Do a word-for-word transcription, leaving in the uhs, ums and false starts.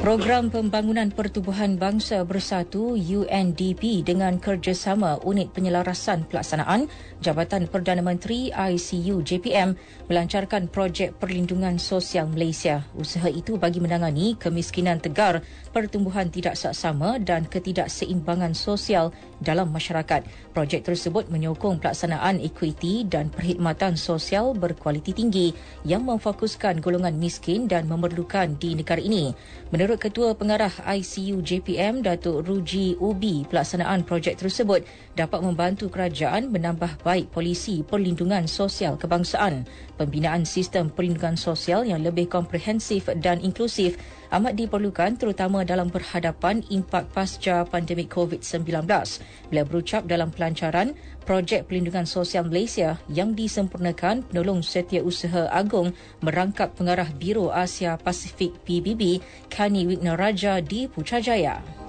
Program Pembangunan Pertubuhan Bangsa Bersatu U N D P dengan kerjasama Unit Penyelarasan Pelaksanaan Jabatan Perdana Menteri I C U J P M melancarkan projek Perlindungan Sosial Malaysia. Usaha itu bagi menangani kemiskinan tegar, pertumbuhan tidak saksama dan ketidakseimbangan sosial dalam masyarakat. Projek tersebut menyokong pelaksanaan ekuiti dan perkhidmatan sosial berkualiti tinggi yang memfokuskan golongan miskin dan memerlukan di negara ini. Menurut Ketua Pengarah I C U J P M, Datuk Ruji Ubi, pelaksanaan projek tersebut dapat membantu kerajaan menambah baik polisi perlindungan sosial kebangsaan. Pembinaan sistem perlindungan sosial yang lebih komprehensif dan inklusif amat diperlukan terutama dalam berhadapan impak pasca pandemik covid sembilan belas. Beliau berucap dalam pelancaran projek Perlindungan Sosial Malaysia yang disempurnakan penolong Setiausaha Agung merangkap Pengarah Biro Asia Pasifik P B B Kani Wignaraja di Putrajaya.